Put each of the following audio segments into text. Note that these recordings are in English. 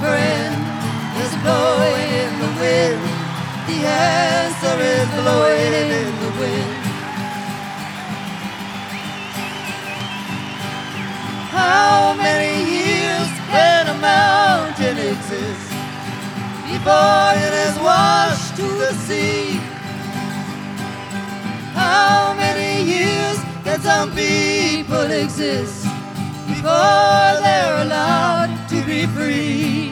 friend, is blowing in the wind. The answer is blowing in the wind. How many years can a mountain exist before it is washed to the sea? How many years can some people exist before they're allowed to be free?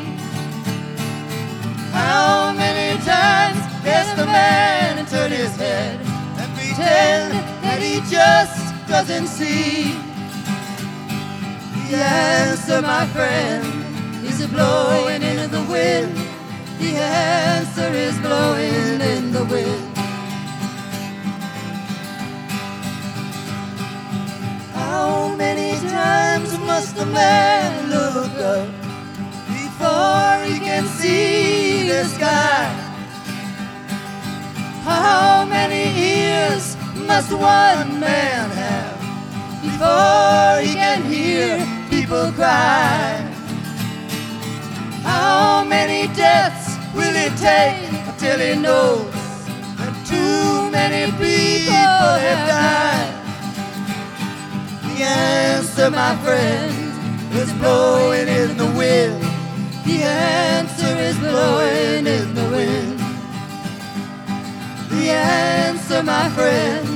How many times can the man turn his head and pretend that he just doesn't see? The answer, my friend, is blowing in the wind. The answer is blowing in the wind. How many times must a man look up before he can see the sky? How many ears must one man have before he can hear people cry? How many deaths will it take till he knows that too many people have died? The answer, my friend, is blowing in the wind. The answer is blowing in the wind. The answer, my friend,